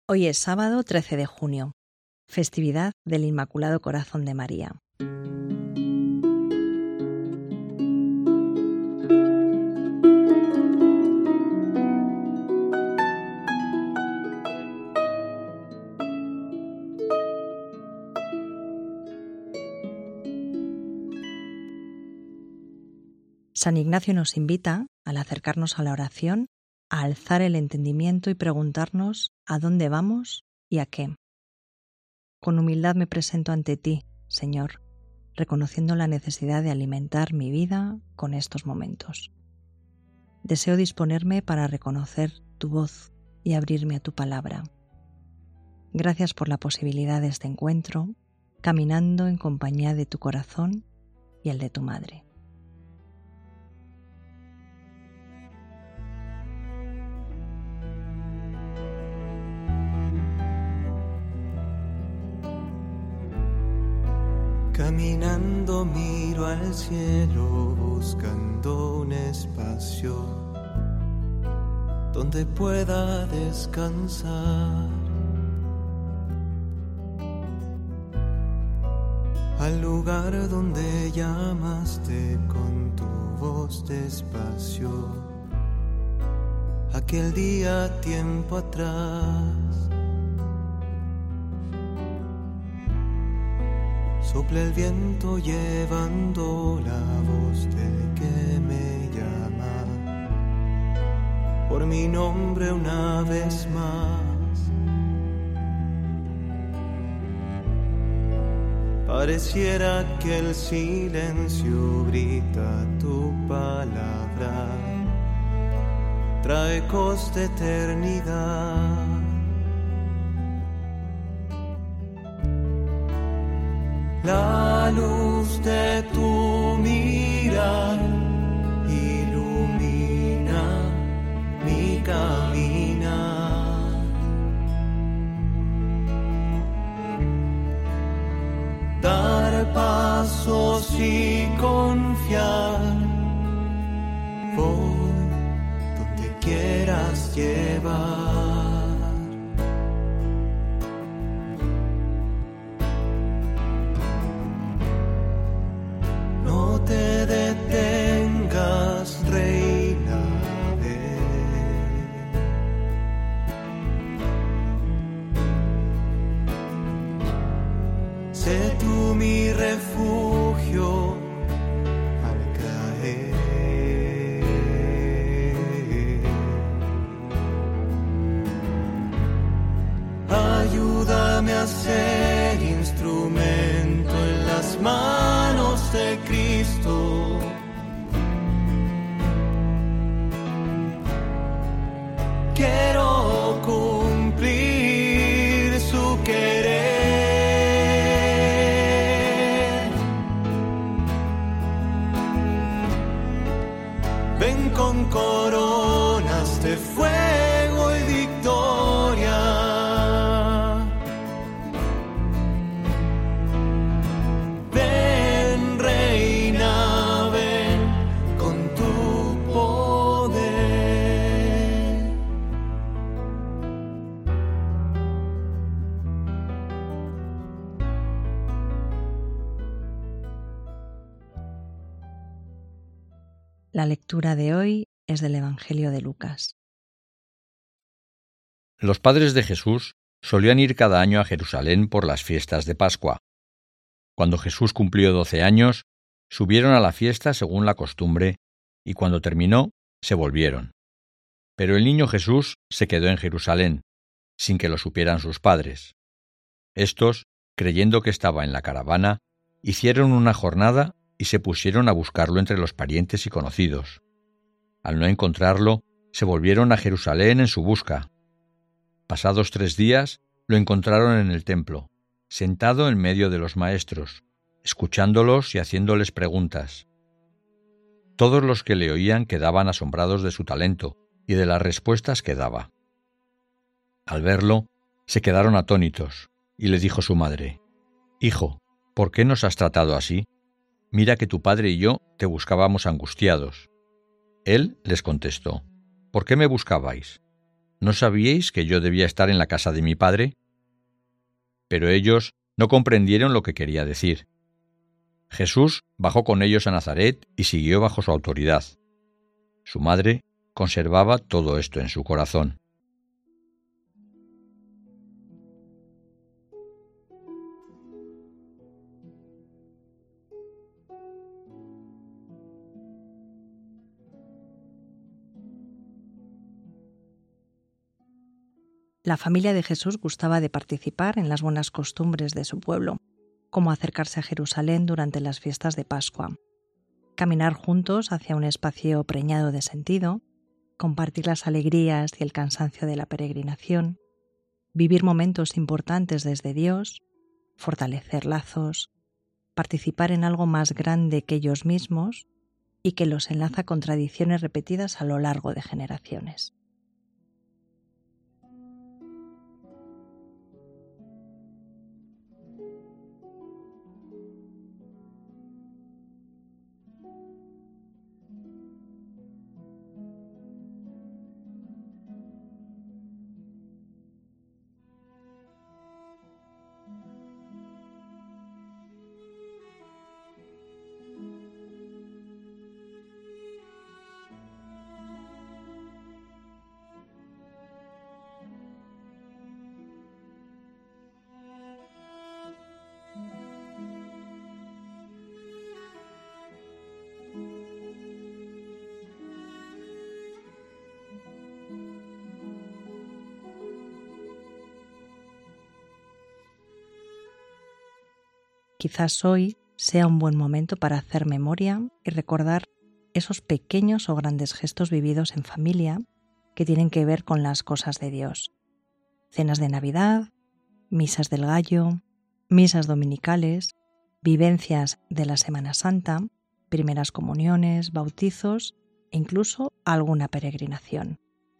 Hoy es sábado 13 de junio, festividad del Inmaculado Corazón de María. San Ignacio nos invita, al acercarnos a la oración, a alzar el entendimiento y preguntarnos a dónde vamos y a qué. Con humildad me presento ante ti, Señor, reconociendo la necesidad de alimentar mi vida con estos momentos. Deseo disponerme para reconocer tu voz y abrirme a tu palabra. Gracias por la posibilidad de este encuentro, caminando en compañía de tu corazón y el de tu madre. Caminando miro al cielo buscando un espacio donde pueda descansar, al lugar donde llamaste con tu voz despacio, aquel día tiempo atrás. Sopla el viento llevando la voz del que me llama por mi nombre una vez más. Pareciera que el silencio grita tu palabra, trae ecos de eternidad. La luz de tu mirar ilumina mi caminar. Dar pasos y confiar, voy donde quieras llevar. Sé tú mi refugio al caer. Ayúdame a ser instrumento en las manos de Cristo. Quiero cumplir su querer. Ven con coronas de fuego y victoria. Ven, reina, ven con tu poder. La lectura de hoy es del Evangelio de Lucas. Los padres de Jesús solían ir cada año a Jerusalén por las fiestas de Pascua. Cuando Jesús cumplió 12 años, subieron a la fiesta según la costumbre, y cuando terminó, se volvieron. Pero el niño Jesús se quedó en Jerusalén, sin que lo supieran sus padres. Estos, creyendo que estaba en la caravana, hicieron una jornada y se pusieron a buscarlo entre los parientes y conocidos. Al no encontrarlo, se volvieron a Jerusalén en su busca. Pasados 3 días, lo encontraron en el templo, sentado en medio de los maestros, escuchándolos y haciéndoles preguntas. Todos los que le oían quedaban asombrados de su talento y de las respuestas que daba. Al verlo, se quedaron atónitos, y le dijo su madre: «Hijo, ¿por qué nos has tratado así? Mira que tu padre y yo te buscábamos angustiados». Él les contestó: «¿Por qué me buscabais? ¿no sabíais que yo debía estar en la casa de mi padre? Pero ellos no comprendieron lo que quería decir. Jesús bajó con ellos a Nazaret y siguió bajo su autoridad. Su madre conservaba todo esto en su corazón. La familia de Jesús gustaba de participar en las buenas costumbres de su pueblo, como acercarse a Jerusalén durante las fiestas de Pascua, caminar juntos hacia un espacio preñado de sentido, compartir las alegrías y el cansancio de la peregrinación, vivir momentos importantes desde Dios, fortalecer lazos, participar en algo más grande que ellos mismos y que los enlaza con tradiciones repetidas a lo largo de generaciones. Quizás hoy sea un buen momento para hacer memoria y recordar esos pequeños o grandes gestos vividos en familia que tienen que ver con las cosas de Dios. Cenas de Navidad, misas del Gallo, misas dominicales, vivencias de la Semana Santa, primeras comuniones, bautizos e incluso alguna peregrinación.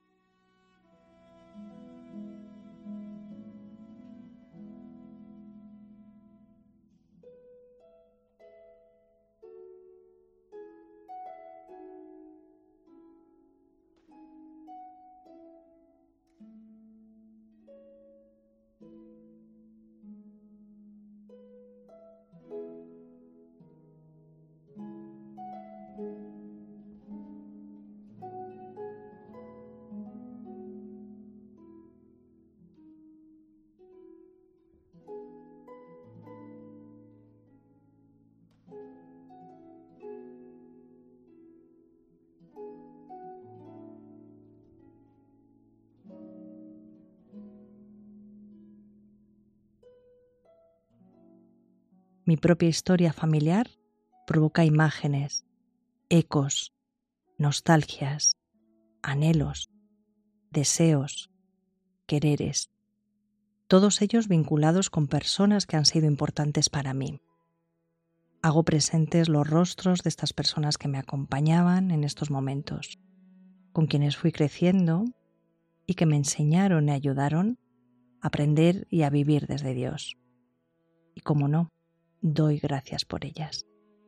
Mi propia historia familiar provoca imágenes, ecos, nostalgias, anhelos, deseos, quereres, todos ellos vinculados con personas que han sido importantes para mí. Hago presentes los rostros de estas personas que me acompañaban en estos momentos, con quienes fui creciendo y que me enseñaron y ayudaron a aprender y a vivir desde Dios. Y cómo no, doy gracias por ellas.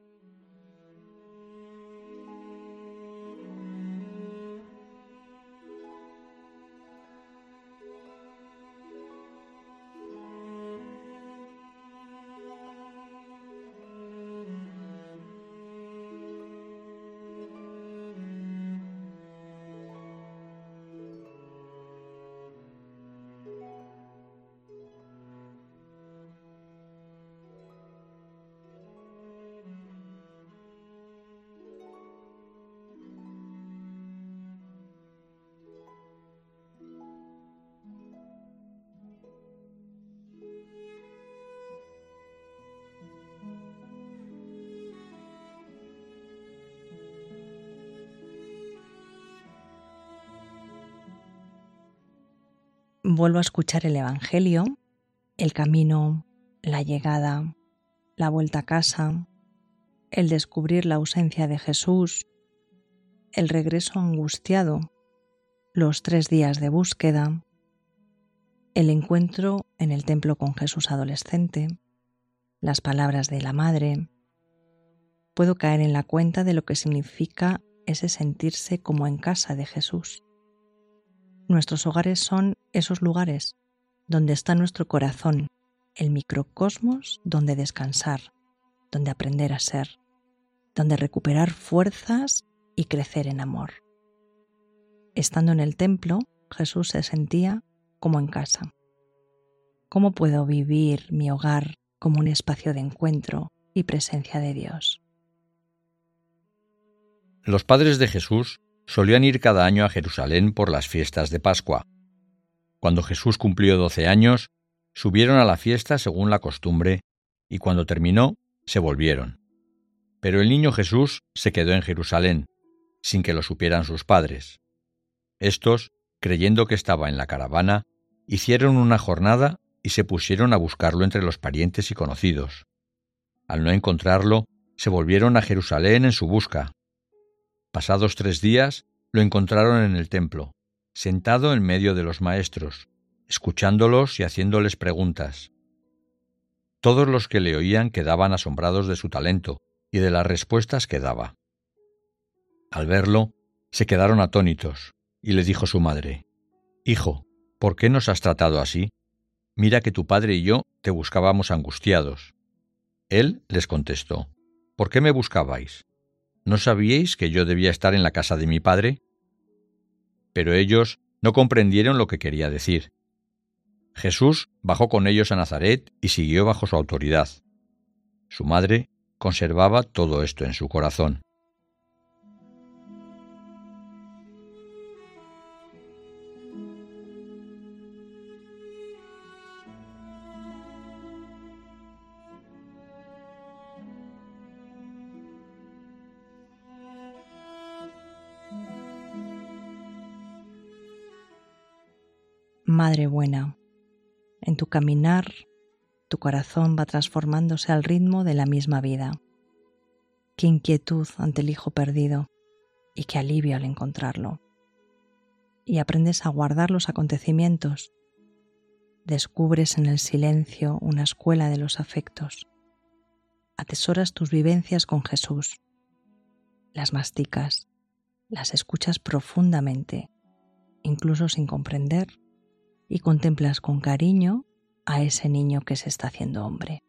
Vuelvo a escuchar el Evangelio, el camino, la llegada, la vuelta a casa, el descubrir la ausencia de Jesús, el regreso angustiado, los 3 días de búsqueda, el encuentro en el templo con Jesús adolescente, las palabras de la madre. Puedo caer en la cuenta de lo que significa ese sentirse como en casa de Jesús. Nuestros hogares son esos lugares donde está nuestro corazón, el microcosmos donde descansar, donde aprender a ser, donde recuperar fuerzas y crecer en amor. Estando en el templo, Jesús se sentía como en casa. ¿Cómo puedo vivir mi hogar como un espacio de encuentro y presencia de Dios? Los padres de Jesús solían ir cada año a Jerusalén por las fiestas de Pascua. Cuando Jesús cumplió 12 años, subieron a la fiesta según la costumbre, y cuando terminó, se volvieron. Pero el niño Jesús se quedó en Jerusalén, sin que lo supieran sus padres. Estos, creyendo que estaba en la caravana, hicieron una jornada y se pusieron a buscarlo entre los parientes y conocidos. Al no encontrarlo, se volvieron a Jerusalén en su busca. Pasados 3 días, lo encontraron en el templo, sentado en medio de los maestros, escuchándolos y haciéndoles preguntas. Todos los que le oían quedaban asombrados de su talento y de las respuestas que daba. Al verlo, se quedaron atónitos, y le dijo su madre: «Hijo, ¿por qué nos has tratado así? Mira que tu padre y yo te buscábamos angustiados». Él les contestó: «¿Por qué me buscabais? ¿No sabíais que yo debía estar en la casa de mi padre?». Pero ellos no comprendieron lo que quería decir. Jesús bajó con ellos a Nazaret y siguió bajo su autoridad. Su madre conservaba todo esto en su corazón. Madre buena, en tu caminar, tu corazón va transformándose al ritmo de la misma vida. Qué inquietud ante el hijo perdido y qué alivio al encontrarlo. Y aprendes a guardar los acontecimientos. Descubres en el silencio una escuela de los afectos. Atesoras tus vivencias con Jesús. Las masticas, las escuchas profundamente, incluso sin comprender, y contemplas con cariño a ese niño que se está haciendo hombre.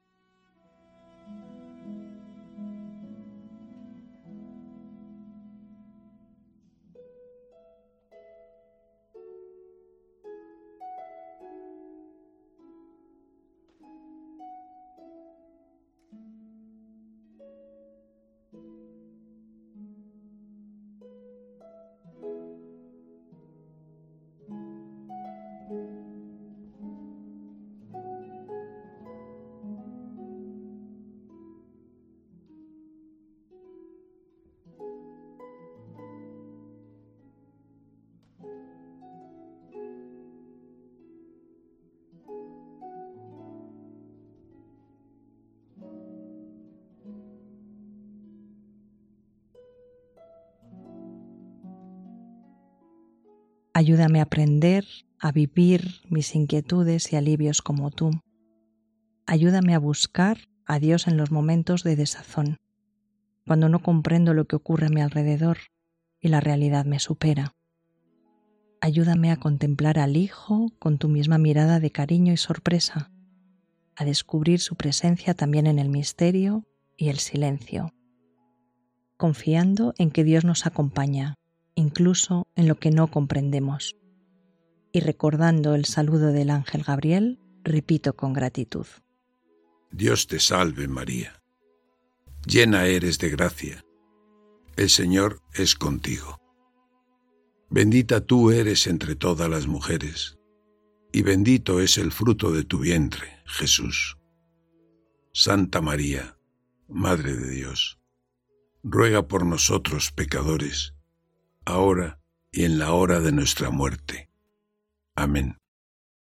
Ayúdame a aprender a vivir mis inquietudes y alivios como tú. Ayúdame a buscar a Dios en los momentos de desazón, cuando no comprendo lo que ocurre a mi alrededor y la realidad me supera. Ayúdame a contemplar al Hijo con tu misma mirada de cariño y sorpresa, a descubrir su presencia también en el misterio y el silencio, confiando en que Dios nos acompaña, incluso en lo que no comprendemos. Y recordando el saludo del ángel Gabriel, repito con gratitud: Dios te salve, María. Llena eres de gracia. El Señor es contigo. Bendita tú eres entre todas las mujeres, y bendito es el fruto de tu vientre, Jesús. Santa María, Madre de Dios, ruega por nosotros pecadores, ahora y en la hora de nuestra muerte. Amén.